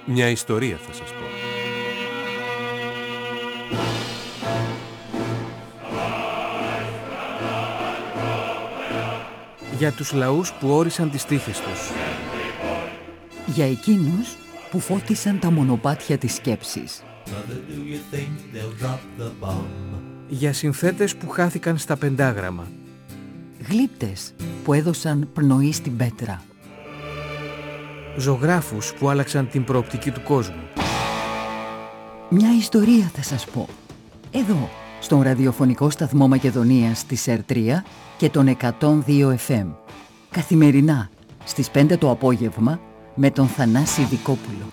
Μια ιστορία θα σας πω. Για τους λαούς που όρισαν τις τύχες τους. Για εκείνους που φώτισαν τα μονοπάτια της σκέψης. Για συνθέτες που χάθηκαν στα πεντάγραμμα. Γλύπτες που έδωσαν πνοή στην πέτρα. Ζωγράφους που άλλαξαν την προοπτική του κόσμου. Μια ιστορία θα σας πω. Εδώ, στον ραδιοφωνικό σταθμό Μακεδονίας της ΕΡΤΡΙΑ και τον 102 FM. Καθημερινά, στις 5 το απόγευμα, με τον Θανάση Δικόπουλο.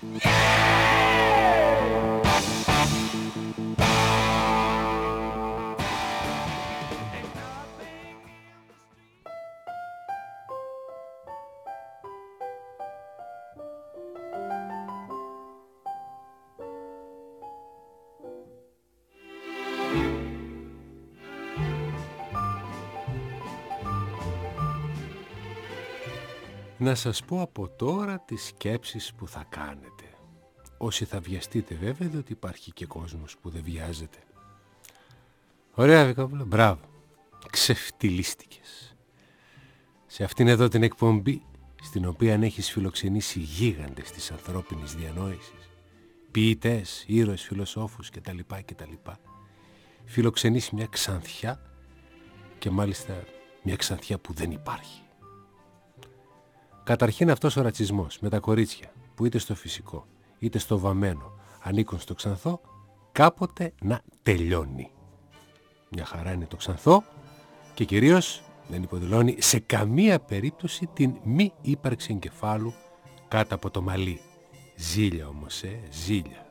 Να σας πω από τώρα τις σκέψεις που θα κάνετε. Όσοι θα βιαστείτε βέβαια, διότι υπάρχει και κόσμος που δεν βιάζεται. Ωραία Δικόπουλο, μπράβο. Ξεφτυλίστηκες. Σε αυτήν εδώ την εκπομπή, στην οποία έχεις φιλοξενήσει γίγαντες της ανθρώπινης διανόησης, ποιητές, ήρωες, φιλοσόφους κτλ. Φιλοξενείς μια ξανθιά, και μάλιστα μια ξανθιά που δεν υπάρχει. Καταρχήν αυτός ο ρατσισμός με τα κορίτσια που είτε στο φυσικό είτε στο βαμμένο ανήκουν στο ξανθό, κάποτε να τελειώνει. Μια χαρά είναι το ξανθό και κυρίως δεν υποδηλώνει σε καμία περίπτωση την μη ύπαρξη εγκεφάλου κάτω από το μαλλί. Ζήλια όμως, ζήλια.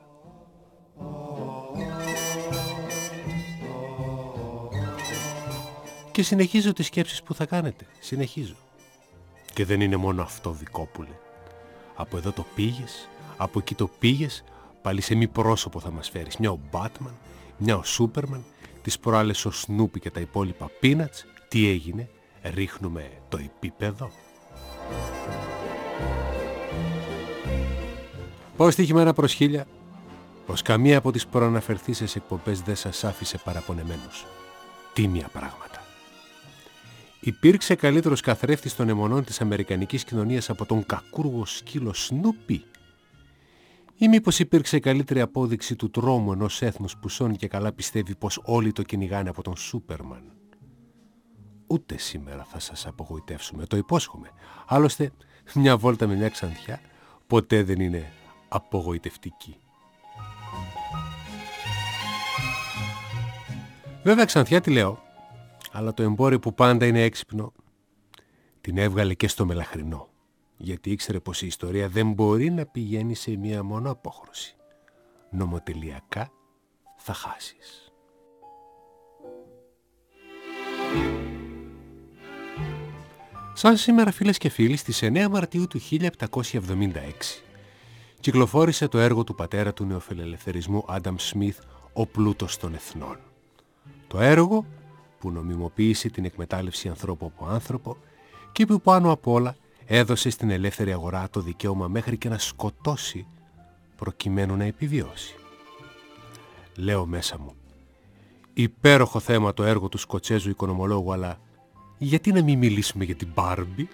Και συνεχίζω τις σκέψεις που θα κάνετε. Συνεχίζω. Και δεν είναι μόνο αυτό, Δικόπουλε. Από εδώ το πήγες, από εκεί το πήγες, πάλι σε μη πρόσωπο θα μας φέρεις. Μια ο Μπάτμαν, μια ο Σούπερμαν, τις προάλλες ο Σνούπι και τα υπόλοιπα πίνατς. Τι έγινε, ρίχνουμε το επίπεδο. Πω στοίχημα προς 1000, πως καμία από τις προαναφερθήσεις εκπομπές δεν σας άφησε παραπονεμένους. Τίμια πράγματα. Υπήρξε καλύτερος καθρέφτης των αιμονών της αμερικανικής κοινωνίας από τον κακούργο σκύλο Σνούπι? Ή μήπως υπήρξε καλύτερη απόδειξη του τρόμου ενός έθνους που σώνει και καλά πιστεύει πως όλοι το κυνηγάνε από τον Σούπερμαν? Ούτε σήμερα θα σας απογοητεύσουμε, το υπόσχομαι. Άλλωστε, μια βόλτα με μια ξανθιά ποτέ δεν είναι απογοητευτική. Βέβαια ξανθιά τη λέω, αλλά το εμπόριο που πάντα είναι έξυπνο την έβγαλε και στο μελαχρινό, γιατί ήξερε πως η ιστορία δεν μπορεί να πηγαίνει σε μία μόνο απόχρωση. Νομοτελειακά θα χάσεις. Σαν σήμερα, φίλες και φίλοι, στις 9 Μαρτίου του 1776 κυκλοφόρησε το έργο του πατέρα του νεοφιλελευθερισμού Άνταμ Σμιθ, «Ο πλούτος των εθνών». Το έργο που νομιμοποίησε την εκμετάλλευση ανθρώπου από άνθρωπο και που πάνω απ' όλα έδωσε στην ελεύθερη αγορά το δικαίωμα μέχρι και να σκοτώσει προκειμένου να επιβιώσει. Λέω μέσα μου, υπέροχο θέμα το έργο του Σκοτσέζου οικονομολόγου, αλλά γιατί να μην μιλήσουμε για την Μπάρμπι?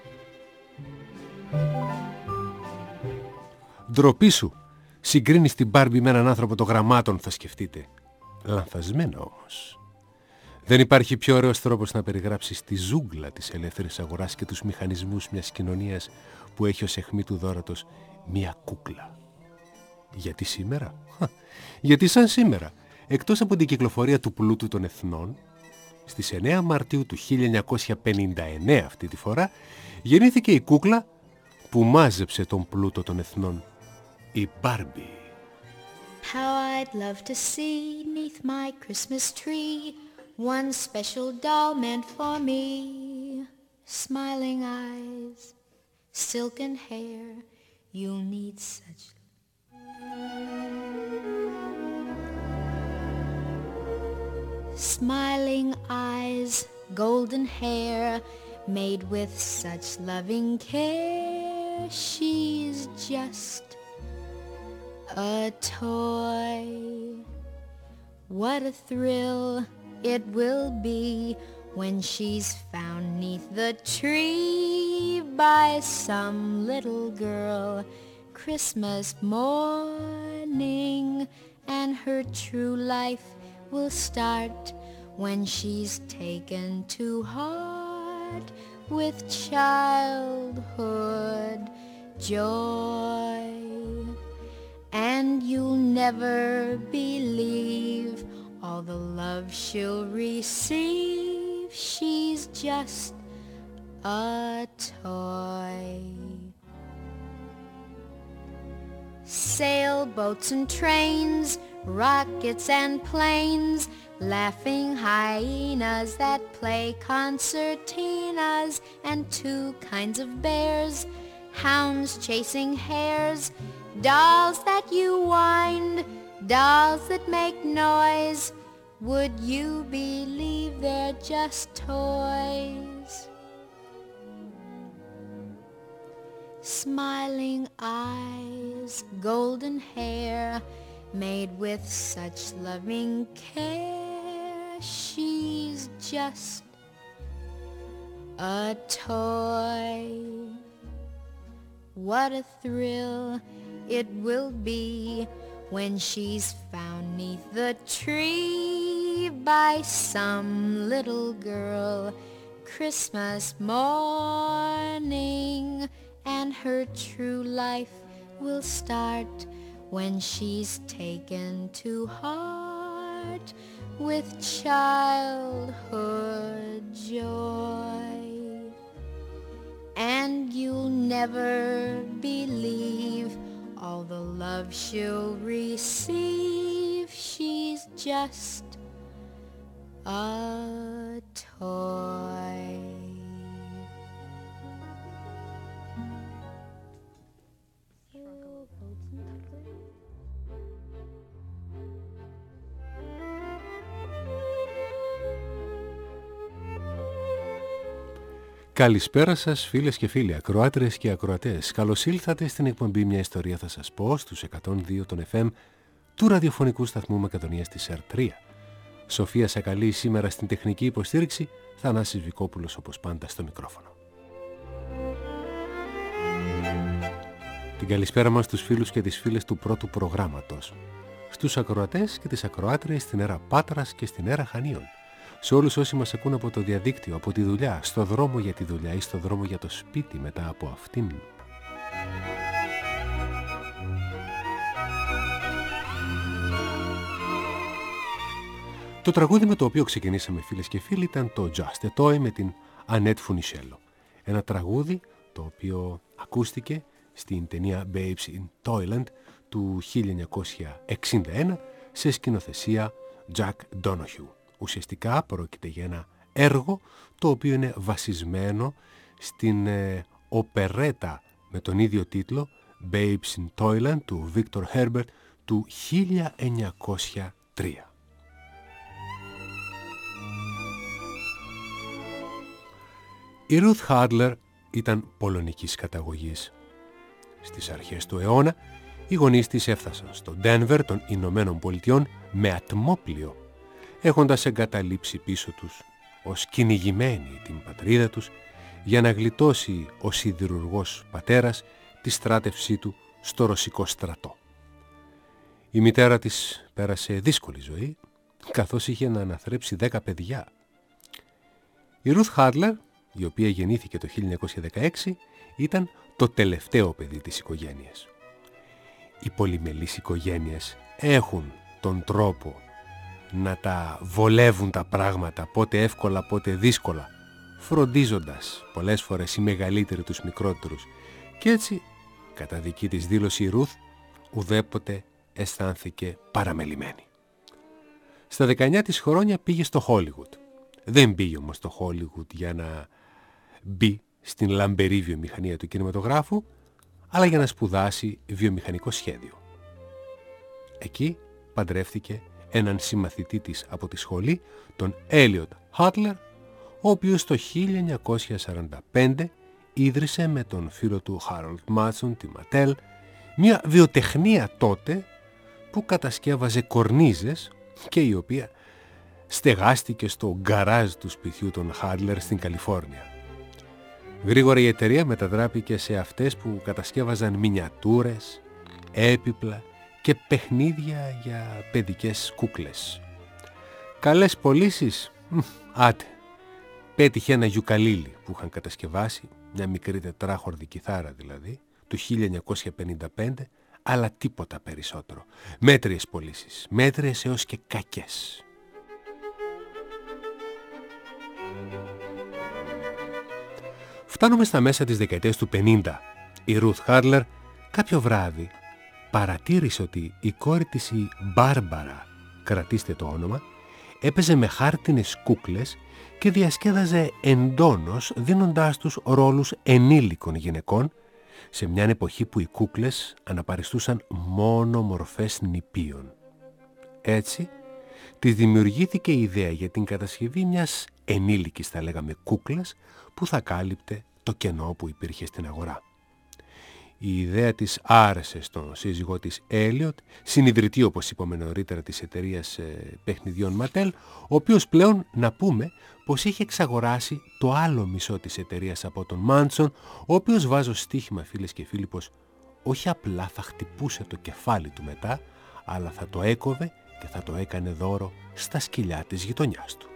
Ντροπή σου, συγκρίνεις την Μπάρμπι με έναν άνθρωπο των γραμμάτων, θα σκεφτείτε. Λανθασμένα όμως. Δεν υπάρχει πιο ωραίος τρόπος να περιγράψεις τη ζούγκλα της ελεύθερης αγοράς και τους μηχανισμούς μιας κοινωνίας που έχει ως αιχμή του δώρατος μια κούκλα. Γιατί σήμερα? Γιατί σαν σήμερα, εκτός από την κυκλοφορία του πλούτου των εθνών, στις 9 Μαρτίου του 1959 αυτή τη φορά, γεννήθηκε η κούκλα που μάζεψε τον πλούτο των εθνών, η Μπάρμπι. How I'd love to see 'neath my Christmas tree one special doll meant for me. Smiling eyes, silken hair, you'll need such. Smiling eyes, golden hair, made with such loving care. She's just a toy. What a thrill it will be when she's found 'neath the tree by some little girl Christmas morning, and her true life will start when she's taken to heart with childhood joy. And you'll never believe all the love she'll receive. She's just a toy. Sailboats and trains, rockets and planes, laughing hyenas that play concertinas, and two kinds of bears, hounds chasing hares, dolls that you wind, dolls that make noise. Would you believe they're just toys? Smiling eyes, golden hair, made with such loving care. She's just a toy. What a thrill it will be when she's found 'neath the tree by some little girl Christmas morning, and her true life will start when she's taken to heart with childhood joy. And you'll never believe all the love she'll receive. She's just a toy. Καλησπέρα σας φίλες και φίλοι, ακροάτριες και ακροατές. Καλώς ήλθατε στην εκπομπή «Μια ιστορία θα σας πω» στους 102 των FM του ραδιοφωνικού σταθμού Μακεδονίας της ΕΡΤ3. Σοφία Σακαλή σήμερα στην τεχνική υποστήριξη, Θανάσης Βικόπουλος όπως πάντα στο μικρόφωνο. Την καλησπέρα μας στους φίλους και τις φίλες του πρώτου προγράμματος, στους ακροατές και τις ακροάτριες στην αίρα Πάτρας και στην αίρα Χανίων, σε όλους όσοι μας ακούν από το διαδίκτυο, από τη δουλειά, στο δρόμο για τη δουλειά ή στο δρόμο για το σπίτι μετά από αυτήν. Το τραγούδι με το οποίο ξεκινήσαμε φίλες και φίλοι ήταν το Just a Toy με την Ανέτ Φουνισέλο. Ένα τραγούδι το οποίο ακούστηκε στην ταινία Babes in Toyland του 1961 σε σκηνοθεσία Jack Donohue. Ουσιαστικά πρόκειται για ένα έργο το οποίο είναι βασισμένο στην οπερέτα με τον ίδιο τίτλο Babes in Toyland του Victor Herbert του 1903. Η Ruth Handler ήταν πολωνικής καταγωγής. Στις αρχές του αιώνα οι γονείς της έφτασαν στο Denver των Ηνωμένων Πολιτειών με ατμόπλιο, έχοντας εγκαταλείψει πίσω τους ως κυνηγημένοι την πατρίδα τους για να γλιτώσει ο σιδηρουργός πατέρας τη στράτευσή του στο ρωσικό στρατό. Η μητέρα της πέρασε δύσκολη ζωή, καθώς είχε να αναθρέψει 10 παιδιά. Η Ruth Handler, η οποία γεννήθηκε το 1916, ήταν το τελευταίο παιδί της οικογένειας. Οι πολυμελείς οικογένειες έχουν τον τρόπο να τα βολεύουν τα πράγματα, πότε εύκολα πότε δύσκολα, φροντίζοντας πολλές φορές οι μεγαλύτεροι τους μικρότερους, και έτσι, κατά δική της δήλωση, η Ρουθ ουδέποτε αισθάνθηκε παραμελημένη. Στα 19 της χρόνια πήγε στο Χόλιγουτ. Δεν πήγε όμως στο Χόλιγουτ για να μπει στην λαμπερή βιομηχανία του κινηματογράφου, αλλά για να σπουδάσει βιομηχανικό σχέδιο. Εκεί παντρεύτηκε έναν συμμαθητή της από τη σχολή, τον Έλιοτ Χάτλερ, ο οποίος το 1945 ίδρυσε με τον φίλο του Χάρολτ Μάτσον τη Ματέλ, Μια βιοτεχνία τότε που κατασκεύαζε κορνίζες και η οποία στεγάστηκε στο γκαράζ του σπιτιού των Χάντλερ στην Καλιφόρνια. Γρήγορα η εταιρεία μετατράπηκε σε αυτές που κατασκεύαζαν μινιατούρες, έπιπλα και παιχνίδια για παιδικές κούκλες. Καλές πωλήσεις, άτε. Πέτυχε ένα γιουκαλίλι που είχαν κατασκευάσει, μια μικρή τετράχορδη κιθάρα δηλαδή, του 1955, αλλά τίποτα περισσότερο. Μέτριες πωλήσεις, μέτριες έως και κακές. Φτάνουμε στα μέσα της δεκαετίας του 50. Η Ρουθ Χάντλερ κάποιο βράδυ παρατήρησε ότι η κόρη της, η Μπάρμπαρα, κρατήστε το όνομα, έπαιζε με χάρτινες κούκλες και διασκέδαζε εντόνως δίνοντάς τους ρόλους ενήλικων γυναικών σε μια εποχή που οι κούκλες αναπαριστούσαν μόνο μορφές νηπίων. Έτσι, της δημιουργήθηκε η ιδέα για την κατασκευή μιας ενήλικης, θα λέγαμε, κούκλας που θα κάλυπτε το κενό που υπήρχε στην αγορά. Η ιδέα της άρεσε στον σύζυγό της Έλιοτ, συνιδρυτή όπως είπαμε νωρίτερα της εταιρείας παιχνιδιών Ματέλ, ο οποίος πλέον να πούμε πως είχε εξαγοράσει το άλλο μισό της εταιρείας από τον Μάντσον, ο οποίος, βάζω στοίχημα φίλες και φίλοι, πως όχι απλά θα χτυπούσε το κεφάλι του μετά, αλλά θα το έκοβε και θα το έκανε δώρο στα σκυλιά της γειτονιάς του.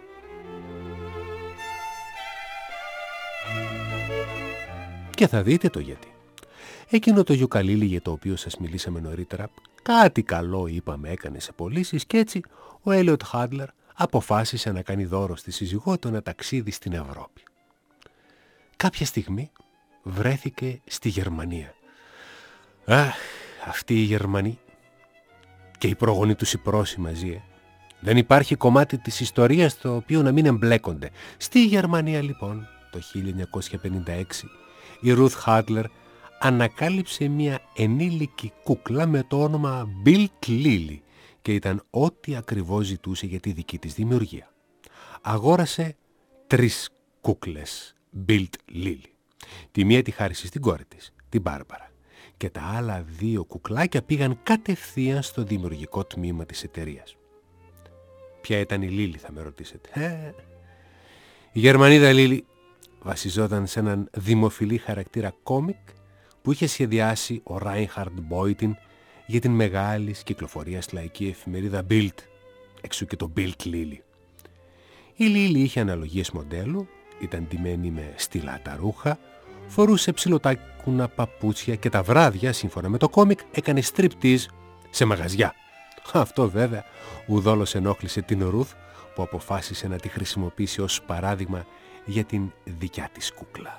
Και θα δείτε το γιατί. Εκείνο το γιουκαλίλι για το οποίο σας μιλήσαμε νωρίτερα, κάτι καλό είπαμε έκανε σε πωλήσεις και έτσι ο Έλιοτ Χάντλερ αποφάσισε να κάνει δώρο στη σύζυγό του ένα ταξίδι στην Ευρώπη. Κάποια στιγμή βρέθηκε στη Γερμανία. Αχ, αυτοί οι Γερμανοί και οι πρόγονοι τους οι Πρόσοι μαζί. Δεν υπάρχει κομμάτι της ιστορίας στο οποίο να μην εμπλέκονται. Στη Γερμανία λοιπόν το 1956 η Ρουθ Χάντλερ ανακάλυψε μια ενήλικη κούκλα με το όνομα Built Lily και ήταν ό,τι ακριβώς ζητούσε για τη δική της δημιουργία. Αγόρασε 3 κούκλες Built Lily. Τη μία τη χάρισε στην κόρη της, την Μπάρμπαρα, και τα άλλα 2 κουκλάκια πήγαν κατευθείαν στο δημιουργικό τμήμα της εταιρείας. Ποια ήταν η Λίλη, θα με ρωτήσετε. Η Γερμανίδα Λίλη βασιζόταν σε έναν δημοφιλή χαρακτήρα κόμικ που είχε σχεδιάσει ο Ράινχαρντ Μπόιτιν για την μεγάλης κυκλοφορίας λαϊκή εφημερίδα Bild, εξού και το Built Lily. Η Λίλη είχε αναλογίες μοντέλου, ήταν ντυμένη με στυλάτα ρούχα, φορούσε ψιλοτάκουνα παπούτσια και τα βράδια, σύμφωνα με το κόμικ, έκανε striptease σε μαγαζιά. Αυτό βέβαια ουδόλως ενόχλησε την Ρουθ, που αποφάσισε να τη χρησιμοποιήσει ως παράδειγμα για την δικιά της κούκλα.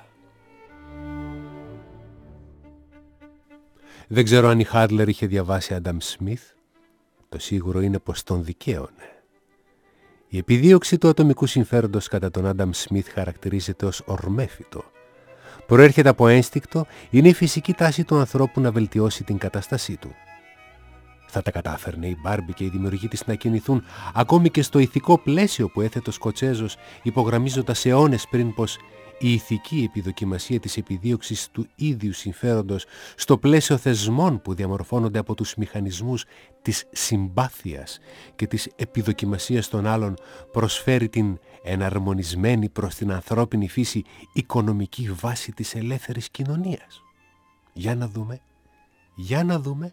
Δεν ξέρω αν η Χάντλερ είχε διαβάσει Άνταμ Σμιθ. Το σίγουρο είναι πως τον δικαίωνε. Η επιδίωξη του ατομικού συμφέροντος κατά τον Άνταμ Σμιθ χαρακτηρίζεται ως ορμέφυτο. Προέρχεται από ένστικτο, είναι η φυσική τάση του ανθρώπου να βελτιώσει την κατάστασή του. Θα τα κατάφερνε η Μπάρμπι και οι δημιουργοί της να κινηθούν ακόμη και στο ηθικό πλαίσιο που έθετε ο Σκοτσέζος, υπογραμμίζοντας αιώνες πριν πως η ηθική επιδοκιμασία της επιδίωξης του ίδιου συμφέροντος στο πλαίσιο θεσμών που διαμορφώνονται από τους μηχανισμούς της συμπάθειας και της επιδοκιμασίας των άλλων προσφέρει την εναρμονισμένη προς την ανθρώπινη φύση οικονομική βάση της ελεύθερης κοινωνίας. Για να δούμε.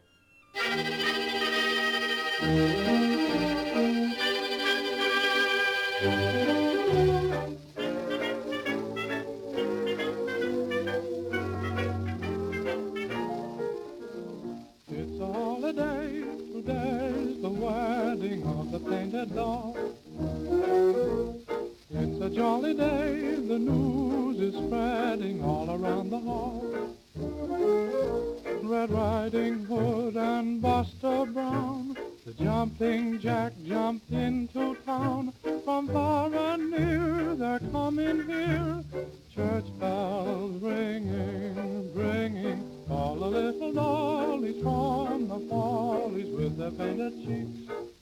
It's a holiday, today's the wedding of the painted doll. It's a jolly day, the news is spreading all around the hall. Red Riding Hood and Buster Brown, the jumping jack jumped into town. From far and near they're coming here, church bells ringing, bringing all the little dollies from the follies with their painted cheeks.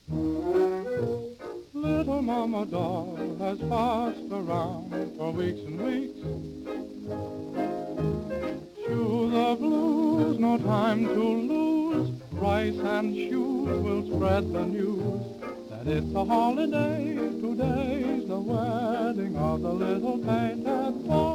Little Mama Doll has fussed around for weeks and weeks. Shoes of blues no time to lose. Rice and shoes will spread the news that it's a holiday. Today's the wedding of the little painted boy.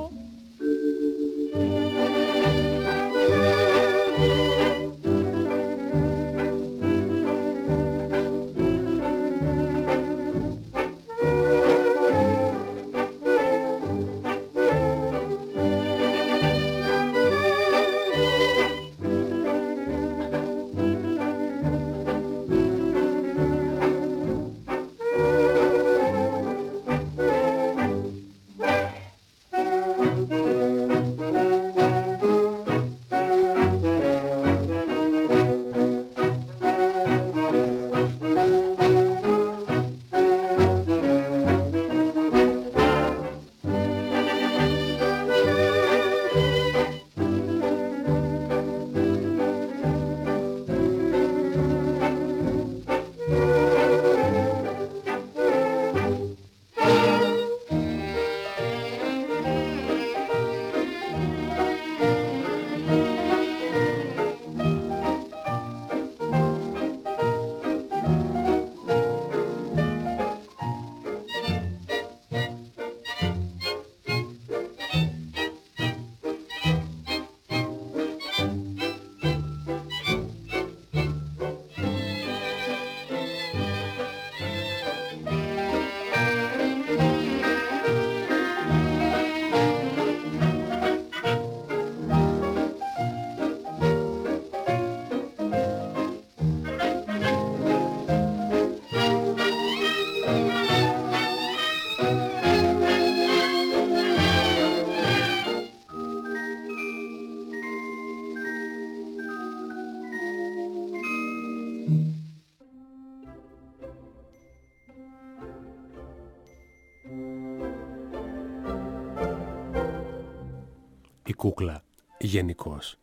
Η κούκλα γενικώς,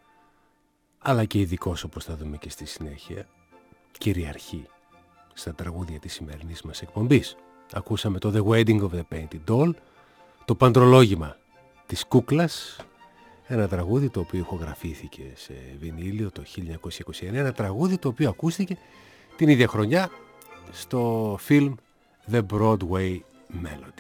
αλλά και ειδικώς, όπως θα δούμε και στη συνέχεια, κυριαρχεί στα τραγούδια της σημερινής μας εκπομπής. Ακούσαμε το The Wedding of the Painted Doll, το παντρολόγημα της κούκλας, ένα τραγούδι το οποίο ηχογραφήθηκε σε βινίλιο το 1929, ένα τραγούδι το οποίο ακούστηκε την ίδια χρονιά στο φιλμ The Broadway Melody.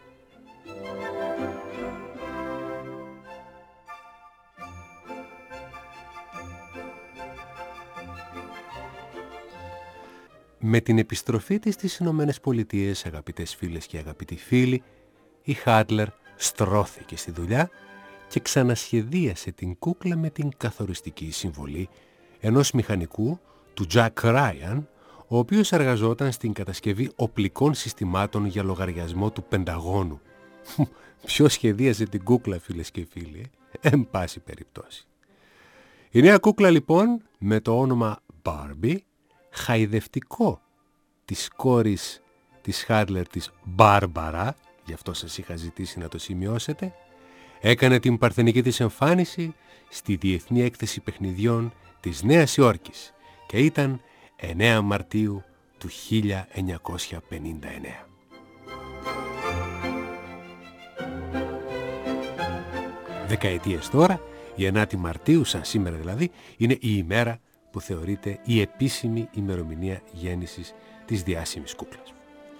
Με την επιστροφή της στις Ηνωμένες Πολιτείες, αγαπητές φίλες και αγαπητοί φίλοι, η Χάντλερ στρώθηκε στη δουλειά και ξανασχεδίασε την κούκλα με την καθοριστική συμβολή ενός μηχανικού, του Jack Ryan, ο οποίος εργαζόταν στην κατασκευή οπλικών συστημάτων για λογαριασμό του Πενταγώνου. Ποιος σχεδίασε την κούκλα, φίλες και φίλοι, εν πάση περιπτώσει. Η νέα κούκλα λοιπόν, με το όνομα Barbie, χαϊδευτικό της κόρης της Χάντλερ, της Μπάρμπαρα, γι' αυτό σας είχα ζητήσει να το σημειώσετε, έκανε την παρθενική της εμφάνιση στη Διεθνή Έκθεση Παιχνιδιών της Νέας Υόρκης και ήταν 9 Μαρτίου του 1959. Δεκαετίες τώρα, η 9η Μαρτίου, σαν σήμερα δηλαδή, είναι η ημέρα που θεωρείται η επίσημη ημερομηνία γέννησης της διάσημης κούκλας.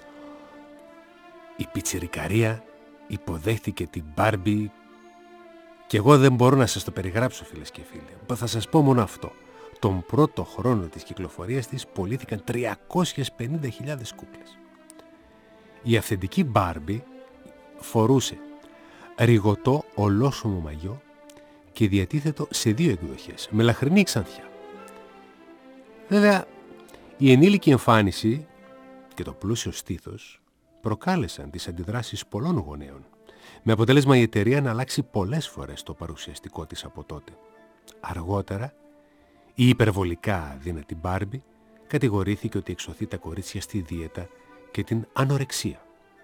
Η πιτσιρικαρία υποδέχθηκε την Barbie και εγώ δεν μπορώ να σας το περιγράψω, φίλες και φίλοι. Θα σας πω μόνο αυτό. Τον πρώτο χρόνο της κυκλοφορίας της πωλήθηκαν 350.000 κούκλες. Η αυθεντική Barbie φορούσε ριγωτό ολόσωμο μαγιό και διατίθετο σε 2 εκδοχές, με λαχρινή ξανθιά. Βέβαια, η ενήλικη εμφάνιση και το πλούσιο στήθος προκάλεσαν τις αντιδράσεις πολλών γονέων, με αποτέλεσμα η εταιρεία να αλλάξει πολλές φορές το παρουσιαστικό της από τότε. Αργότερα, η υπερβολικά αδύνατη Barbie κατηγορήθηκε ότι εξωθεί τα κορίτσια στη δίαιτα και την ανορεξία.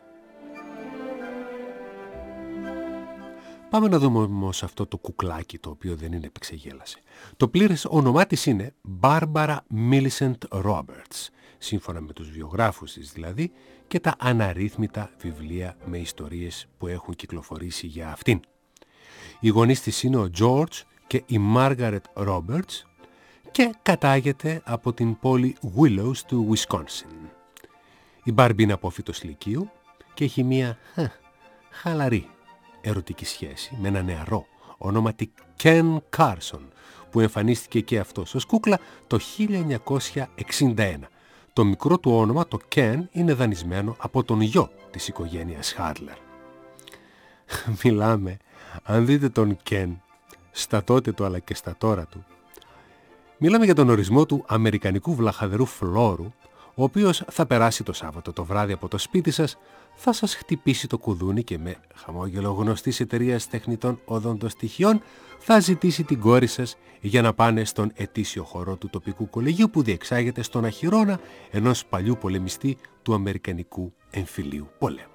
Πάμε να δούμε όμως αυτό το κουκλάκι το οποίο δεν είναι επεξεγέλασε. Το πλήρες όνομά της είναι Barbara Millicent Roberts, σύμφωνα με τους βιογράφους της δηλαδή και τα αναρρύθμιτα βιβλία με ιστορίες που έχουν κυκλοφορήσει για αυτήν. Οι γονείς της είναι ο George και η Margaret Roberts και κατάγεται από την πόλη Willows του Wisconsin. Η Μπάρμπι είναι απόφοιτος λυκείου και έχει μία χαλαρή ερωτική σχέση με ένα νεαρό ονόματι Ken Carson, που εμφανίστηκε και αυτός ως κούκλα το 1961. Το μικρό του όνομα, το Ken, είναι δανεισμένο από τον γιο της οικογένειας Hadler. Μιλάμε, αν δείτε τον Ken, στα τότε του αλλά και στα τώρα του, μιλάμε για τον ορισμό του αμερικανικού βλαχαδερού φλόρου, ο οποίος θα περάσει το Σάββατο το βράδυ από το σπίτι σας, θα σας χτυπήσει το κουδούνι και με χαμόγελο γνωστής εταιρείας τεχνητών οδοντοστοιχειών θα ζητήσει την κόρη σας για να πάνε στον ετήσιο χορό του τοπικού κολεγίου που διεξάγεται στον Αχυρώνα ενός παλιού πολεμιστή του Αμερικανικού Εμφυλίου Πολέμου.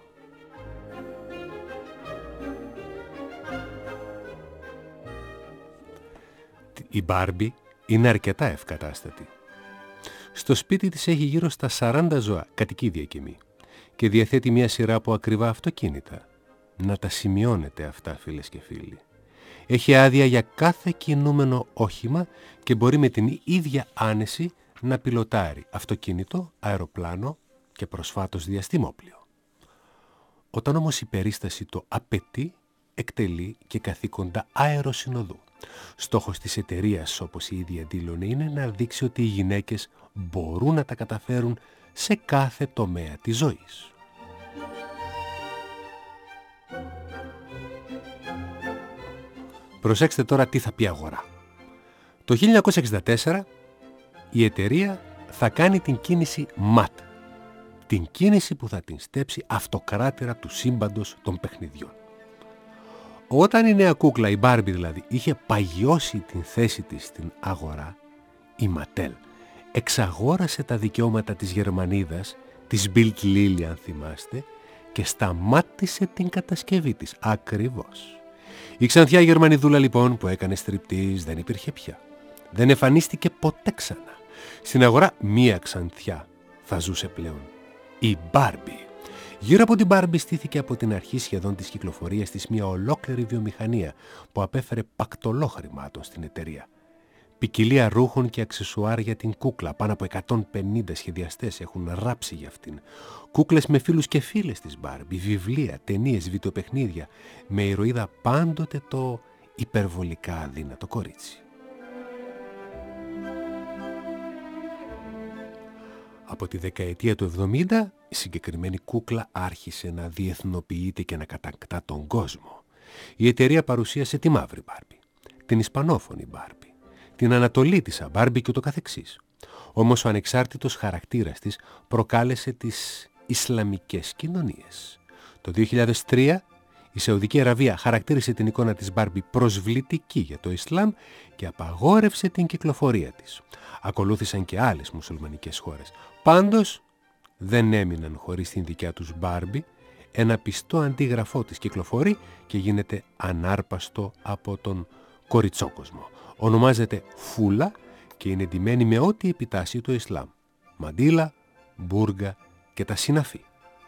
Η Μπάρμπι είναι αρκετά ευκατάστατη. Στο σπίτι της έχει γύρω στα 40 ζώα, κατοικίδια και μη, και διαθέτει μια σειρά από ακριβά αυτοκίνητα. Να τα σημειώνετε αυτά, φίλες και φίλοι. Έχει άδεια για κάθε κινούμενο όχημα και μπορεί με την ίδια άνεση να πιλοτάρει αυτοκίνητο, αεροπλάνο και προσφάτως διαστημόπλιο. Όταν όμως η περίσταση το απαιτεί, εκτελεί και καθήκοντα αεροσυνοδού. Στόχος της εταιρείας, όπως η ίδια δήλωνε, είναι να δείξει ότι οι γυναίκες μπορούν να τα καταφέρουν σε κάθε τομέα της ζωής. Προσέξτε τώρα τι θα πει αγορά. Το 1964 η εταιρεία θα κάνει την κίνηση MAT, την κίνηση που θα την στέψει αυτοκράτηρα του σύμπαντος των παιχνιδιών. Όταν η νέα κούκλα, η Μπάρμπι δηλαδή, είχε παγιώσει την θέση της στην αγορά, η Mattel εξαγόρασε τα δικαιώματα της Γερμανίδας, της Bild Lilly αν θυμάστε, και σταμάτησε την κατασκευή της. Ακριβώς. Η ξανθιά Γερμανιδούλα λοιπόν που έκανε στριπτίζ δεν υπήρχε πια. Δεν εμφανίστηκε ποτέ ξανά. Στην αγορά μία ξανθιά θα ζούσε πλέον. Η Μπάρμπι. Γύρω από την Μπάρμπι στήθηκε από την αρχή σχεδόν της κυκλοφορίας της μια ολόκληρη βιομηχανία που απέφερε πακτολό χρημάτων στην εταιρεία. Ποικιλία ρούχων και αξεσουάρ για την κούκλα. Πάνω από 150 σχεδιαστές έχουν ράψει για αυτήν. Κούκλες με φίλους και φίλες της Μπάρμπι, βιβλία, ταινίες, βιντεοπαιχνίδια, με ηρωίδα πάντοτε το υπερβολικά αδύνατο κορίτσι. Από τη δεκαετία του 70 η συγκεκριμένη κούκλα άρχισε να διεθνοποιείται και να κατακτά τον κόσμο. Η εταιρεία παρουσίασε τη μαύρη Μπάρμπι, την ισπανόφωνη Μπάρμπι, την ανατολίτισσα Μπάρμπι και το καθεξής. Όμως ο ανεξάρτητος χαρακτήρας της προκάλεσε τις Ισλαμικές κοινωνίες. Το 2003 η Σαουδική Αραβία χαρακτήρισε την εικόνα της Μπάρμπι προσβλητική για το Ισλάμ και απαγόρευσε την κυκλοφορία της. Ακολούθησαν και άλλες μουσουλμανικές χώρες. Πάντως δεν έμειναν χωρίς την δικιά τους Μπάρμπι. Ένα πιστό αντίγραφό της κυκλοφορεί και γίνεται ανάρπαστο από τον κοριτσόκοσμο. Ονομάζεται Φούλα και είναι ντυμένη με ό,τι επιτάσσει το Ισλάμ. Μαντίλα, μπούργα και τα συναφή.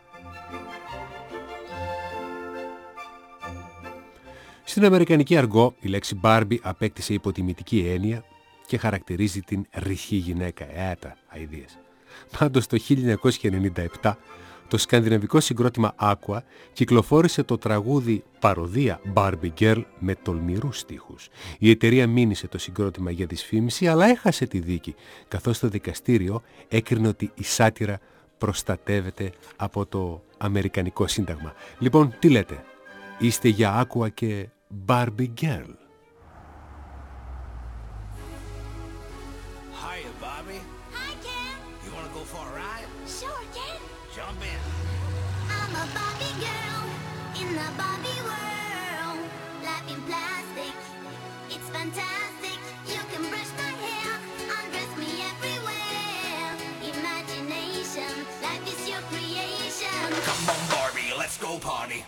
Στην αμερικανική αργό η λέξη Μπάρμπι απέκτησε υποτιμητική έννοια και χαρακτηρίζει την ρηχή γυναίκα. Τα αηδίες. Πάντως το 1997 το σκανδιναβικό συγκρότημα Aqua κυκλοφόρησε το τραγούδι παροδία Barbie Girl με τολμηρούς στίχους. Η εταιρεία μήνυσε το συγκρότημα για δυσφήμιση αλλά έχασε τη δίκη, καθώς το δικαστήριο έκρινε ότι η σάτυρα προστατεύεται από το Αμερικανικό Σύνταγμα. Λοιπόν, τι λέτε, είστε για Aqua και Barbie Girl? Party.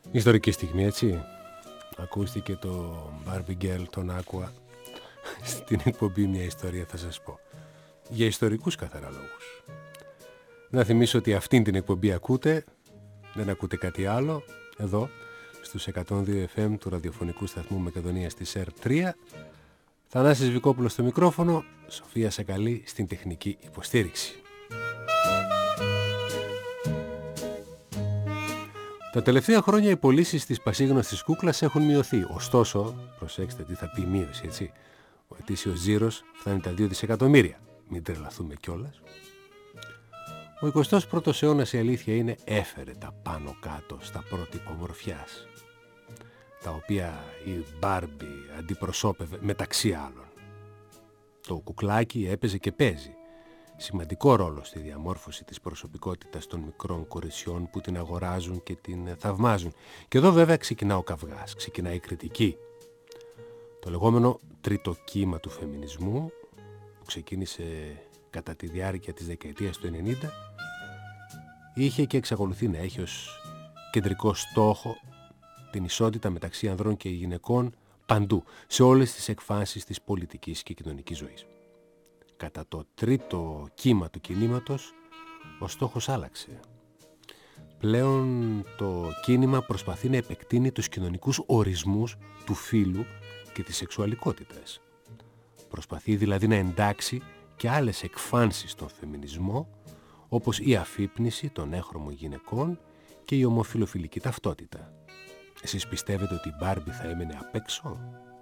Ιστορική στιγμή, έτσι. Ακούστηκε το Barbie Girl, τον άκουα στην εκπομπή Μια Ιστορία θα σας πω. Για ιστορικούς καθαρά λόγους. Να θυμίσω ότι αυτήν την εκπομπή ακούτε, δεν ακούτε κάτι άλλο, εδώ στους 102 FM του ραδιοφωνικού σταθμού Μακεδονίας της ΕΡΤ3. Θανάσης Βικόπουλος στο μικρόφωνο, Σοφία Σακαλή στην τεχνική υποστήριξη. Τα τελευταία χρόνια οι πωλήσεις της πασίγνωστης κούκλας έχουν μειωθεί. Ωστόσο, προσέξτε τι θα πει μείωση, έτσι. Ο ετήσιος τζίρος φτάνει τα 2 δισεκατομμύρια. Μην τρελαθούμε κιόλας. Ο 21ος αιώνας, η αλήθεια είναι, έφερε τα πάνω κάτω στα πρότυπα ομορφιάς, τα οποία η Barbie αντιπροσώπευε μεταξύ άλλων. Το κουκλάκι έπαιζε και παίζει σημαντικό ρόλο στη διαμόρφωση της προσωπικότητας των μικρών κοριτσιών που την αγοράζουν και την θαυμάζουν. Και εδώ βέβαια ξεκινά ο καυγάς, ξεκινά η κριτική. Το λεγόμενο τρίτο κύμα του φεμινισμού, που ξεκίνησε κατά τη διάρκεια της δεκαετίας του 90, είχε και εξακολουθεί να έχει ως κεντρικό στόχο την ισότητα μεταξύ ανδρών και γυναικών παντού, σε όλες τις εκφάνσεις της πολιτικής και κοινωνικής ζωής. Κατά το τρίτο κύμα του κινήματος, ο στόχος άλλαξε. Πλέον το κίνημα προσπαθεί να επεκτείνει τους κοινωνικούς ορισμούς του φύλου και της σεξουαλικότητας. Προσπαθεί δηλαδή να εντάξει και άλλες εκφάνσεις στον φεμινισμό, όπως η αφύπνιση των έχρωμων γυναικών και η ομοφιλοφιλική ταυτότητα. Εσείς πιστεύετε ότι η Μπάρμπι θα έμενε απ' έξω?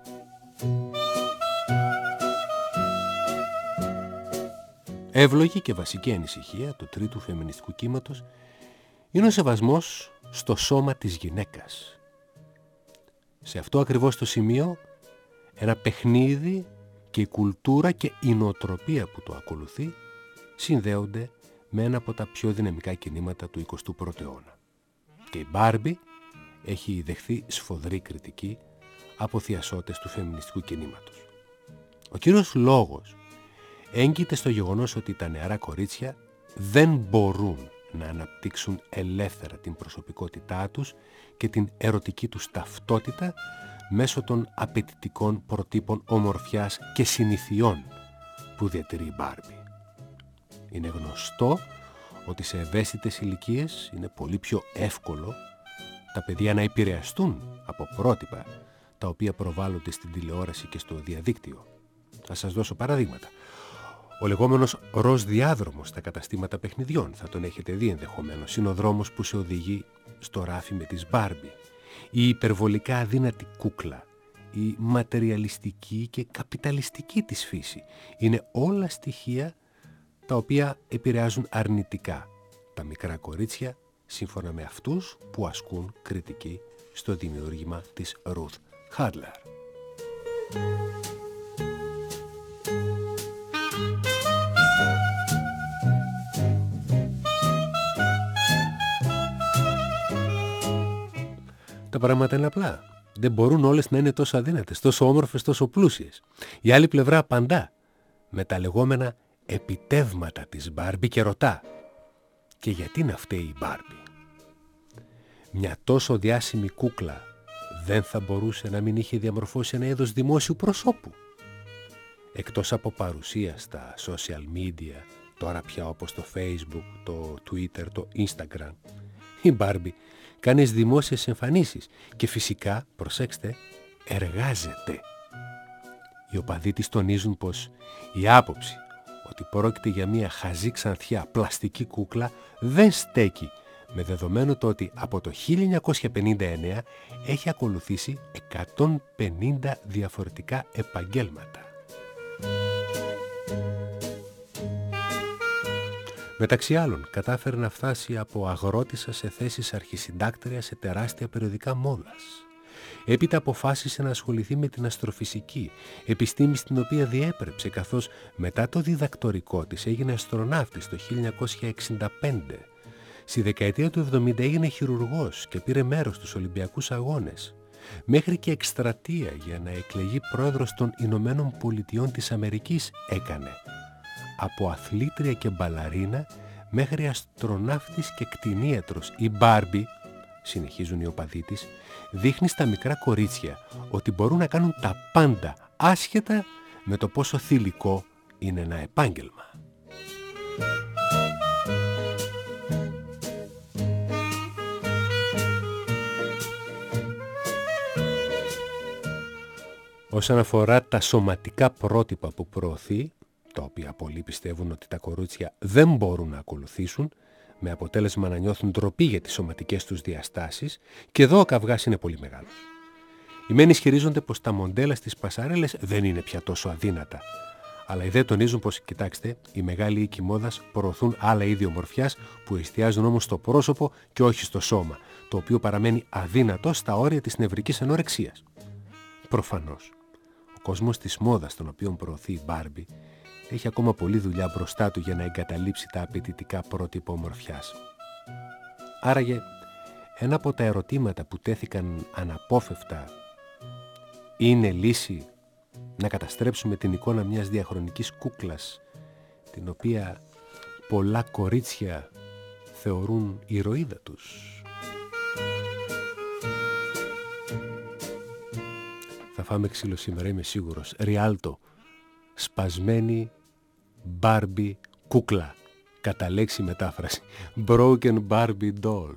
Εύλογη και βασική ανησυχία του τρίτου φεμινιστικού κύματος είναι ο σεβασμός στο σώμα της γυναίκας. Σε αυτό ακριβώς το σημείο, ένα παιχνίδι και η κουλτούρα και η νοοτροπία που το ακολουθεί συνδέονται με ένα από τα πιο δυναμικά κινήματα του 21ου αιώνα. Και η Μπάρμπι έχει δεχθεί σφοδρή κριτική από θειασότες του φεμινιστικού κινήματος. Ο κύριος λόγος έγκυται στο γεγονός ότι τα νεαρά κορίτσια δεν μπορούν να αναπτύξουν ελεύθερα την προσωπικότητά τους και την ερωτική τους ταυτότητα μέσω των απαιτητικών προτύπων ομορφιάς και συνηθιών που διατηρεί η Μπάρμπι. Είναι γνωστό ότι σε ευαίσθητες ηλικίες είναι πολύ πιο εύκολο τα παιδιά να επηρεαστούν από πρότυπα τα οποία προβάλλονται στην τηλεόραση και στο διαδίκτυο. Θα σας δώσω παραδείγματα. Ο λεγόμενος ροζ διάδρομος στα καταστήματα παιχνιδιών, θα τον έχετε δει ενδεχομένως, είναι ο δρόμος που σε οδηγεί στο ράφι με τις Μπάρμπι. Η υπερβολικά αδύνατη κούκλα, η ματεριαλιστική και καπιταλιστική της φύση, είναι όλα στοιχεία τα οποία επηρεάζουν αρνητικά τα μικρά κορίτσια, σύμφωνα με αυτούς που ασκούν κριτική στο δημιούργημα της Ruth Handler. Τα πράγματα είναι απλά. Δεν μπορούν όλες να είναι τόσο αδύνατες, τόσο όμορφες, τόσο πλούσιες. Η άλλη πλευρά απαντά με τα λεγόμενα επιτεύγματα της Μπάρμπι και ρωτά: και γιατί να φταίει η Μπάρμπι? Μια τόσο διάσημη κούκλα δεν θα μπορούσε να μην είχε διαμορφώσει ένα είδος δημόσιου προσώπου? Εκτός από παρουσία στα social media, τώρα πια όπως το Facebook, το Twitter, το Instagram, η Μπάρμπι κάνει δημόσιες εμφανίσεις και φυσικά, προσέξτε, εργάζεται. Οι οπαδοί της τονίζουν πως η άποψη ότι πρόκειται για μια χαζή ξανθιά πλαστική κούκλα δεν στέκει, με δεδομένο το ότι από το 1959 έχει ακολουθήσει 150 διαφορετικά επαγγέλματα. Μεταξύ άλλων, κατάφερε να φτάσει από αγρότισσα σε θέσεις αρχισυντάκτρια σε τεράστια περιοδικά μόδας. Έπειτα αποφάσισε να ασχοληθεί με την αστροφυσική, επιστήμη στην οποία διέπρεψε, καθώς μετά το διδακτορικό της έγινε αστροναύτης το 1965. Στη δεκαετία του 70 έγινε χειρουργός και πήρε μέρος στους Ολυμπιακούς Αγώνες. Μέχρι και εκστρατεία για να εκλεγεί πρόεδρος των Ηνωμένων Πολιτειών της Αμερικής έκανε. Από αθλήτρια και μπαλαρίνα μέχρι αστροναύτης και κτηνίατρος, η Μπάρμπι συνεχίζουν οι οπαδοί της, δείχνει στα μικρά κορίτσια ότι μπορούν να κάνουν τα πάντα άσχετα με το πόσο θηλυκό είναι ένα επάγγελμα. Όσον αφορά τα σωματικά πρότυπα που προωθεί, τα οποία πολλοί πιστεύουν ότι τα κορίτσια δεν μπορούν να ακολουθήσουν, με αποτέλεσμα να νιώθουν ντροπή για τις σωματικές τους διαστάσεις, και εδώ ο καυγάς είναι πολύ μεγάλος. Οι μεν ισχυρίζονται πως τα μοντέλα στις πασαρέλες δεν είναι πια τόσο αδύνατα, αλλά οι δε τονίζουν πως, κοιτάξτε, οι μεγάλοι οίκοι μόδας προωθούν άλλα είδη ομορφιάς που εστιάζουν όμως στο πρόσωπο και όχι στο σώμα, το οποίο παραμένει αδύνατο στα όρια της νευρικής ανορεξίας. Προφανώς, ο κόσμος της μόδας, τον οποίο προωθεί η Μπάρμπι, έχει ακόμα πολλή δουλειά μπροστά του για να εγκαταλείψει τα απαιτητικά πρότυπα ομορφιάς. Άραγε, ένα από τα ερωτήματα που τέθηκαν αναπόφευκτα, είναι λύση να καταστρέψουμε την εικόνα μιας διαχρονικής κούκλας, την οποία πολλά κορίτσια θεωρούν ηρωίδα τους? Θα φάμε ξύλο σήμερα, είμαι σίγουρος. Ριάλτο, σπασμένη Barbie κούκλα, κατά λέξη μετάφραση. Broken Barbie doll.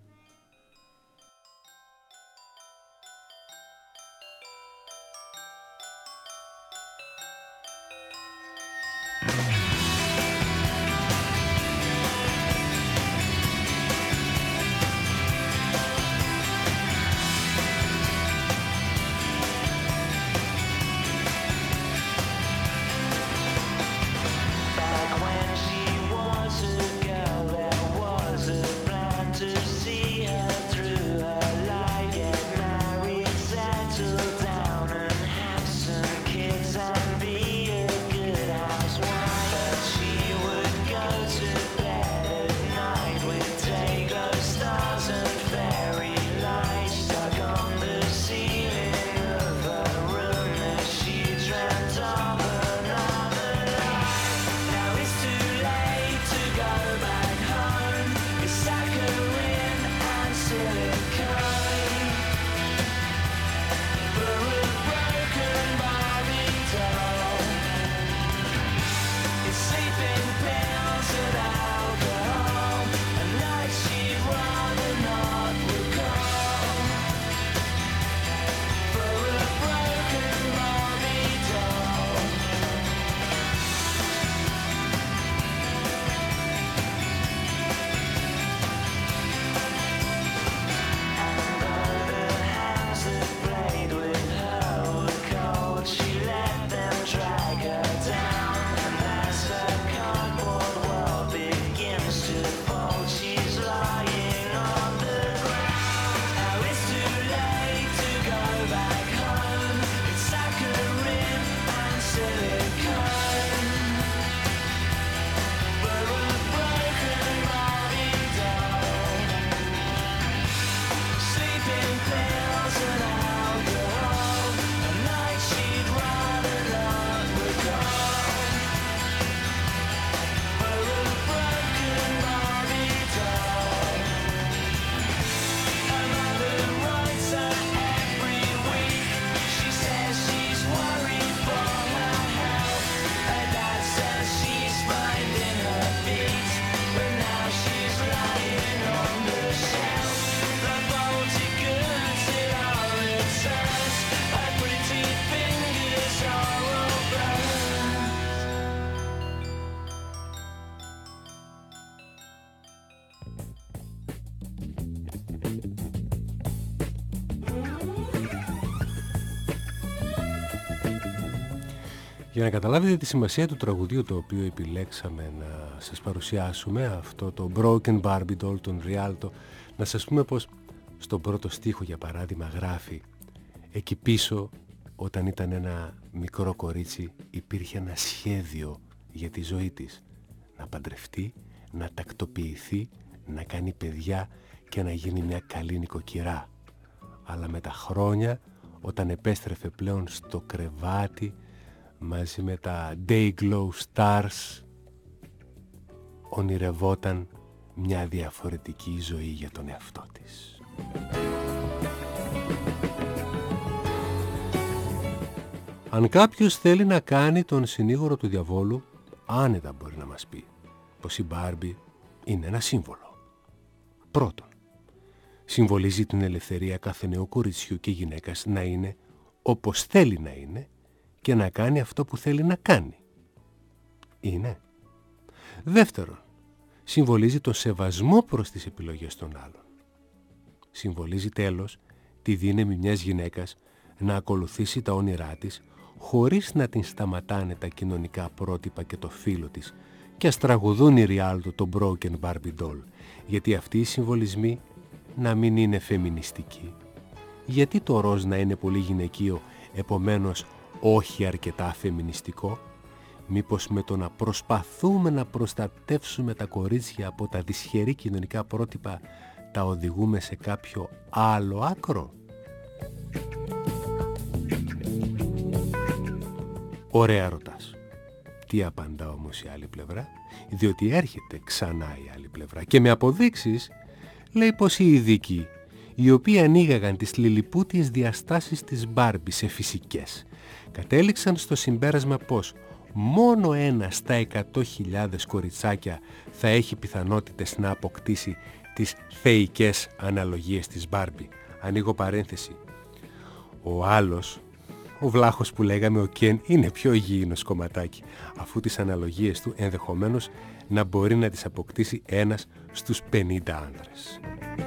Για να καταλάβετε τη σημασία του τραγουδίου το οποίο επιλέξαμε να σας παρουσιάσουμε, αυτό το Broken Barbie Doll, τον Rialto, να σας πούμε πως στον πρώτο στίχο, για παράδειγμα, γράφει «Εκεί πίσω, όταν ήταν ένα μικρό κορίτσι, υπήρχε ένα σχέδιο για τη ζωή της. Να παντρευτεί, να τακτοποιηθεί, να κάνει παιδιά και να γίνει μια καλή νοικοκυρά. Αλλά με τα χρόνια, όταν επέστρεφε πλέον στο κρεβάτι, μαζί με τα Dayglow Stars, ονειρευόταν μια διαφορετική ζωή για τον εαυτό της». Αν κάποιος θέλει να κάνει τον συνήγορο του διαβόλου, άνετα μπορεί να μας πει πως η Μπάρμπι είναι ένα σύμβολο. Πρώτον, συμβολίζει την ελευθερία κάθε νέου κοριτσιού και γυναίκας να είναι όπως θέλει να είναι και να κάνει αυτό που θέλει να κάνει. Είναι. Δεύτερον, συμβολίζει τον σεβασμό προς τις επιλογές των άλλων. Συμβολίζει τέλος τη δύναμη μιας γυναίκας να ακολουθήσει τα όνειρά της χωρίς να την σταματάνε τα κοινωνικά πρότυπα και το φύλο της και ας τραγουδούν οι Ριάλτο το Broken Barbie Doll, γιατί αυτοί οι συμβολισμοί να μην είναι φεμινιστικοί. Γιατί το ροζ να είναι πολύ γυναικείο, επομένως όχι αρκετά φεμινιστικό? Μήπως με το να προσπαθούμε να προστατεύσουμε τα κορίτσια από τα δυσχερή κοινωνικά πρότυπα τα οδηγούμε σε κάποιο άλλο άκρο? Ωραία ρωτάς. Τι απαντά όμως η άλλη πλευρά? Διότι έρχεται ξανά η άλλη πλευρά και με αποδείξεις λέει πως οι ειδικοί, οι οποίοι ανοίγαγαν τις λιλιπούτιες διαστάσεις της Μπάρμπι σε φυσικές, κατέληξαν στο συμπέρασμα πως μόνο 1 στα 100.000 κοριτσάκια θα έχει πιθανότητες να αποκτήσει τις θεϊκές αναλογίες της Μπάρμπι. Ανοίγω παρένθεση. Ο άλλος, ο βλάχος που λέγαμε ο Κεν, είναι πιο υγιεινός κομματάκι, αφού τις αναλογίες του ενδεχομένως να μπορεί να τις αποκτήσει 1 στους 50 άνδρες.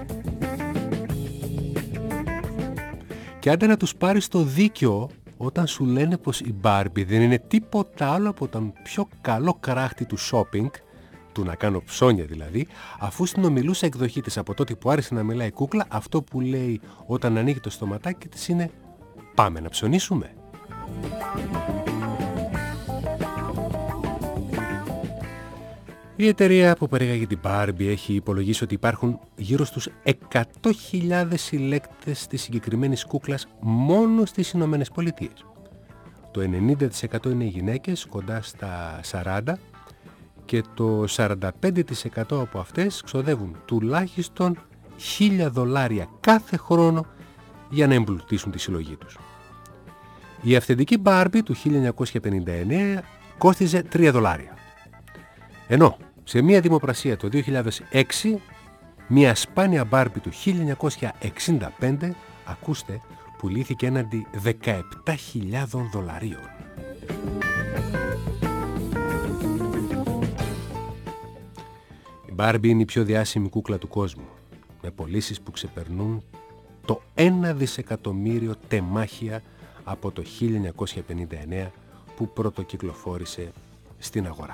Και άντε να τους πάρεις το δίκιο όταν σου λένε πως η Μπάρμπι δεν είναι τίποτα άλλο από τον πιο καλό κράχτη του shopping, του να κάνω ψώνια δηλαδή, αφού στην ομιλούσα εκδοχή της από τότε που άρχισε να μιλάει η κούκλα, αυτό που λέει όταν ανοίγει το στοματάκι της είναι «Πάμε να ψωνίσουμε». Η εταιρεία που παρήγαγε την Barbie έχει υπολογίσει ότι υπάρχουν γύρω στους 100.000 συλλέκτες της συγκεκριμένης κούκλας μόνο στις Ηνωμένες Πολιτείες. Το 90% είναι γυναίκες κοντά στα 40 και το 45% από αυτές ξοδεύουν τουλάχιστον $1.000 κάθε χρόνο για να εμπλουτίσουν τη συλλογή τους. Η αυθεντική Barbie του 1959 κόστιζε $3. Ενώ σε μια δημοπρασία το 2006, μια σπάνια Barbie του 1965, ακούστε, πουλήθηκε έναντι $17.000. Η Barbie είναι η πιο διάσημη κούκλα του κόσμου, με πωλήσεις που ξεπερνούν το 1 δισεκατομμύριο τεμάχια από το 1959 που πρωτοκυκλοφόρησε στην αγορά.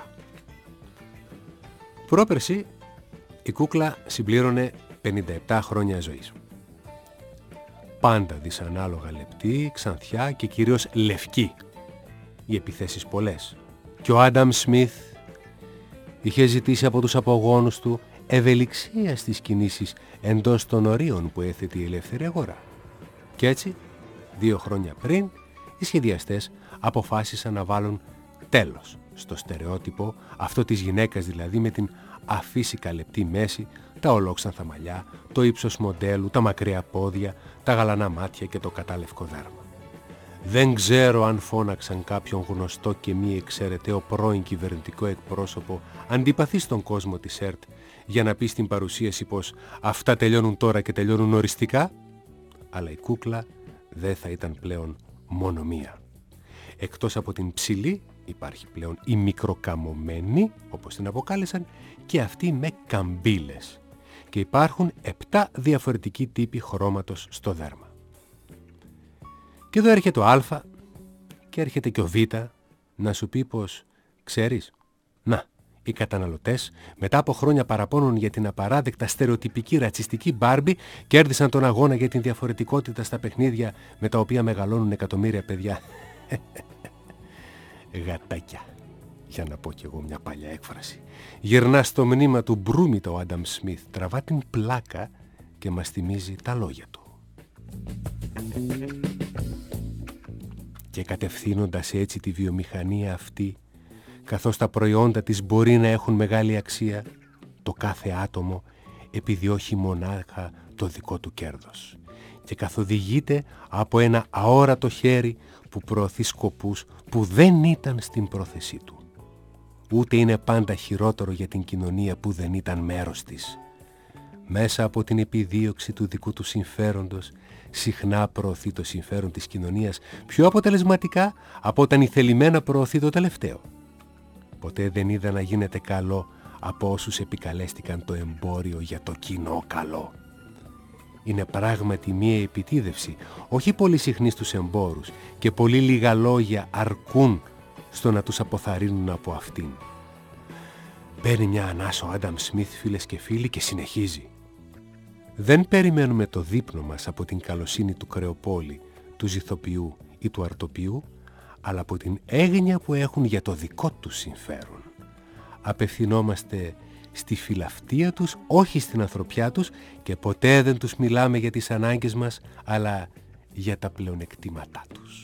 Πρόπερση η κούκλα συμπλήρωνε 57 χρόνια ζωής. Πάντα δυσανάλογα λεπτή, ξανθιά και κυρίως λευκή. Οι επιθέσεις πολλές. Και ο Άνταμ Σμιθ είχε ζητήσει από τους απογόνους του ευελιξία στις κινήσεις εντός των ορίων που έθετε η ελεύθερη αγορά. Και έτσι, 2 χρόνια πριν, οι σχεδιαστές αποφάσισαν να βάλουν τέλος στο στερεότυπο, αυτό της γυναίκας δηλαδή με την αφύσικα λεπτή μέση, τα ολόξανθα μαλλιά, το ύψος μοντέλου, τα μακριά πόδια, τα γαλανά μάτια και το κατάλευκο δέρμα. Δεν ξέρω αν φώναξαν κάποιον γνωστό και μη εξαιρεταίο πρώην κυβερνητικό εκπρόσωπο αντιπαθή στον κόσμο της ΕΡΤ για να πει στην παρουσίαση πως αυτά τελειώνουν τώρα και τελειώνουν οριστικά, αλλά η κούκλα δεν θα ήταν πλέον μόνο μία. Εκτός από την ψηλή υπάρχει πλέον η μικροκαμωμένη, όπως την αποκάλεσαν, και αυτή με καμπύλες. Και υπάρχουν 7 διαφορετικοί τύποι χρώματος στο δέρμα. Και εδώ έρχεται ο Α και έρχεται και ο Β να σου πει πως, ξέρεις, να, οι καταναλωτές μετά από χρόνια παραπώνων για την απαράδεκτα στερεοτυπική ρατσιστική Μπάρμπι κέρδισαν τον αγώνα για την διαφορετικότητα στα παιχνίδια με τα οποία μεγαλώνουν εκατομμύρια παιδιά. Γατάκια, για να πω κι εγώ μια παλιά έκφραση. Γυρνά στο μνήμα του Μπρούμητα ο Άνταμ Σμιθ, τραβά την πλάκα και μας θυμίζει τα λόγια του. Και κατευθύνοντας έτσι τη βιομηχανία αυτή, καθώς τα προϊόντα της μπορεί να έχουν μεγάλη αξία, το κάθε άτομο επιδιώχει μονάχα το δικό του κέρδος και καθοδηγείται από ένα αόρατο χέρι που προωθεί σκοπούς που δεν ήταν στην πρόθεσή του. Ούτε είναι πάντα χειρότερο για την κοινωνία που δεν ήταν μέρος της. Μέσα από την επιδίωξη του δικού του συμφέροντος, συχνά προωθεί το συμφέρον της κοινωνίας πιο αποτελεσματικά από όταν ηθελημένα προωθεί το τελευταίο. Ποτέ δεν είδα να γίνεται καλό από όσους επικαλέστηκαν το εμπόριο για το κοινό καλό. Είναι πράγματι μία επιτίδευση, όχι πολύ συχνή στους εμπόρους, και πολύ λίγα λόγια αρκούν στο να τους αποθαρρύνουν από αυτήν. Παίρνει μια ανάσα ο Άνταμ Σμιθ, φίλες και φίλοι, και συνεχίζει. Δεν περιμένουμε το δείπνο μας από την καλοσύνη του κρεοπόλη, του ζυθοποιού ή του αρτοποιού, αλλά από την έγνοια που έχουν για το δικό τους συμφέρον. Απευθυνόμαστε στη φιλαυτία τους, όχι στην ανθρωπιά τους, και ποτέ δεν τους μιλάμε για τις ανάγκες μας, αλλά για τα πλεονεκτήματά τους.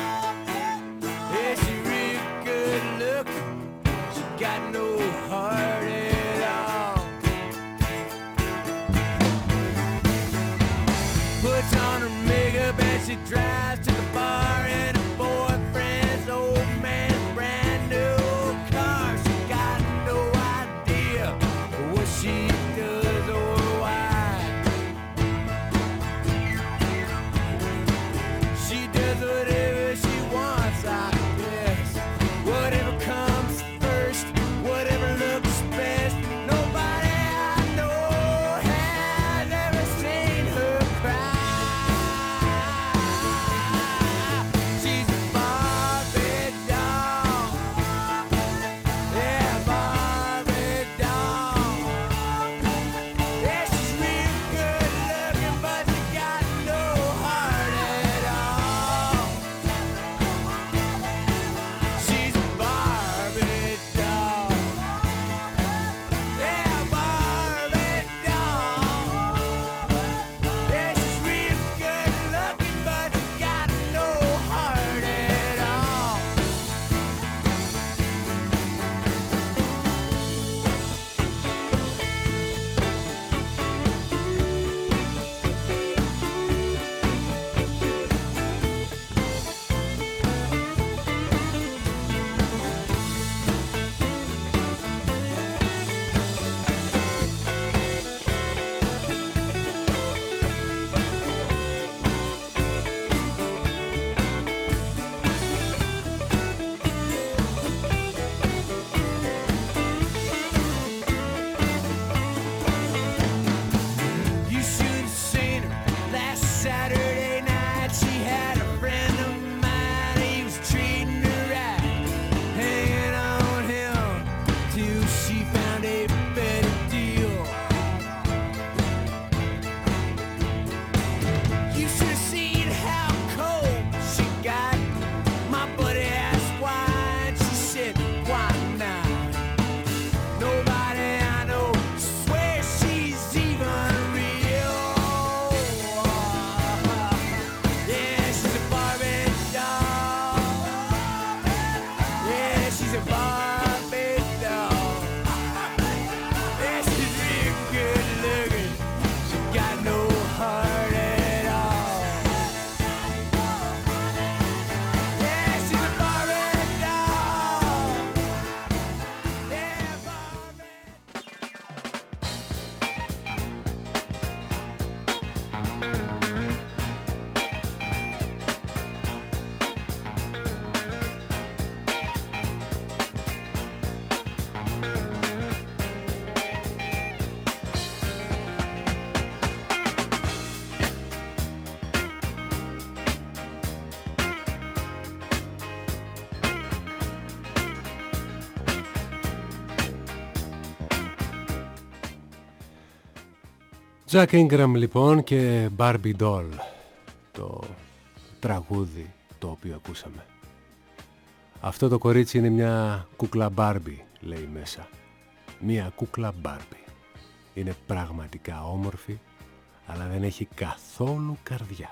Got no heart. Jack Ingram λοιπόν και Barbie Doll, το τραγούδι το οποίο ακούσαμε. Αυτό το κορίτσι είναι μια κούκλα Barbie, λέει μέσα. Μια κούκλα Barbie. Είναι πραγματικά όμορφη, αλλά δεν έχει καθόλου καρδιά.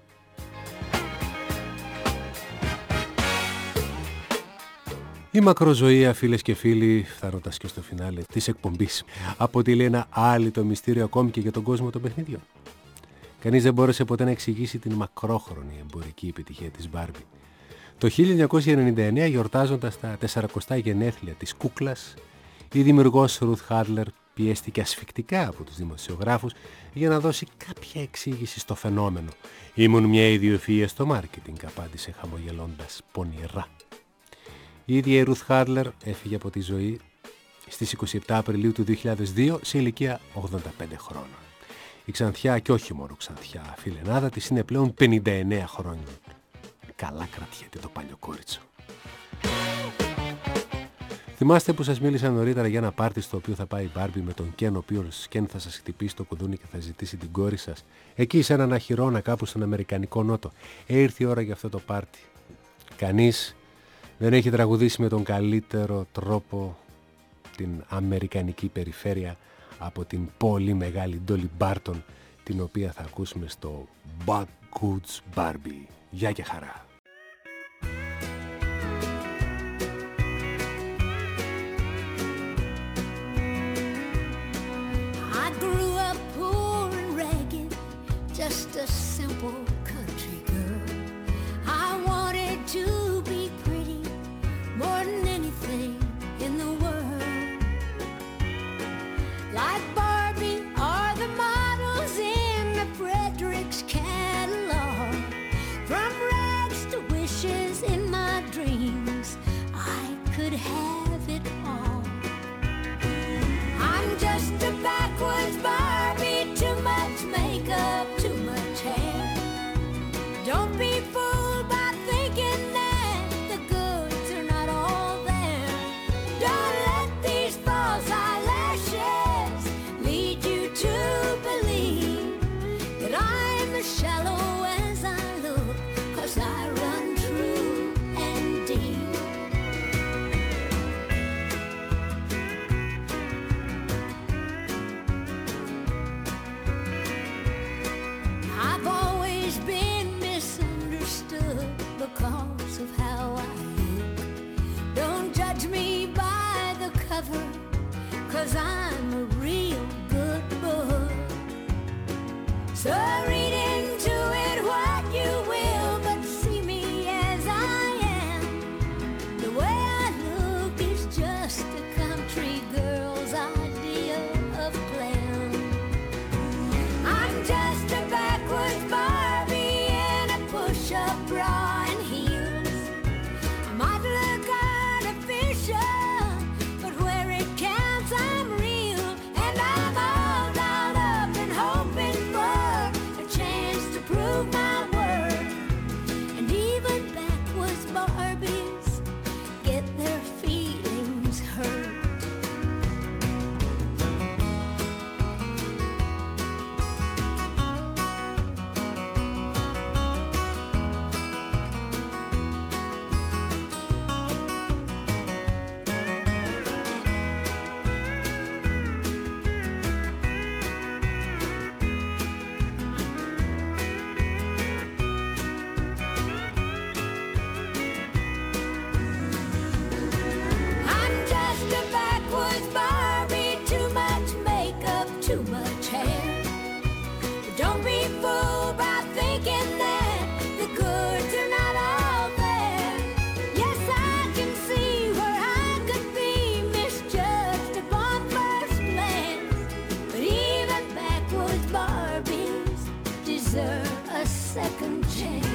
Η μακροζωία, φίλες και φίλοι, φτάνοντας και στο φινάλε της εκπομπής, αποτελεί ένα άλυτο μυστήριο ακόμη και για τον κόσμο των παιχνιδιών. Κανείς δεν μπόρεσε ποτέ να εξηγήσει την μακρόχρονη εμπορική επιτυχία της Barbie. Το 1999, γιορτάζοντας τα 400 γενέθλια της κούκλας, η δημιουργός Ruth Handler πιέστηκε ασφικτικά από τους δημοσιογράφους για να δώσει κάποια εξήγηση στο φαινόμενο. «Ήμουν μια ιδιοφυΐα στο μάρκετινγκ», απάντησε χαμογελώντας πονηρά. Η ίδια η Ruth Handler έφυγε από τη ζωή στις 27 Απριλίου του 2002 σε ηλικία 85 χρόνων. Η ξανθιά, και όχι μόνο ξανθιά, φιλενάδα της, είναι πλέον 59 χρόνια. Καλά κρατιέται το παλιοκόριτσο. Θυμάστε που σας μίλησα νωρίτερα για ένα πάρτι στο οποίο θα πάει η Barbie με τον Ken, ο οποίος Ken θα σας χτυπήσει το κουδούνι και θα ζητήσει την κόρη σας? Εκεί σε έναν αχυρώνα κάπου στον Αμερικανικό Νότο. Ήρθε η ώρα για αυτό το πάρτι. Κανείς δεν έχει τραγουδήσει με τον καλύτερο τρόπο την αμερικανική περιφέρεια από την πολύ μεγάλη Dolly Parton, την οποία θα ακούσουμε στο Backwoods Barbie. Γεια και χαρά. I grew up poor and ragged, just a simple country girl. I wanted to be pretty more than anything in the world. Like Barbie or the models in the Fredericks catalog. From rags to wishes in my dreams, I could have it all. I'm just a backwoods Barbie, too much makeup, too much hair. Don't be fooled by thinking that the goods are not all there. Don't let these false eyelashes lead you to believe that I'm as shallow as I look, 'cause I run true and deep. I've always been misunderstood because of how I look. Don't judge me by the cover, 'cause I'm a real good book. So read into it what you will, but see me as I am. The way I look is just a country girl's idea of glam. I'm just a backwoods Barbie in a push-up bra and heels. I might look artificial, but where it counts I'm real. And I'm all dolled up and hoping for a chance to prove my worth. And even backwoods Barbies get their feelings hurt. I'm just a backwoods Barbie, too much makeup, too much hair. But don't be fooled by thinking that the goods are not all there. Yes, I can see where I could be misjudged upon first glance, but even backwoods Barbies deserve a second chance.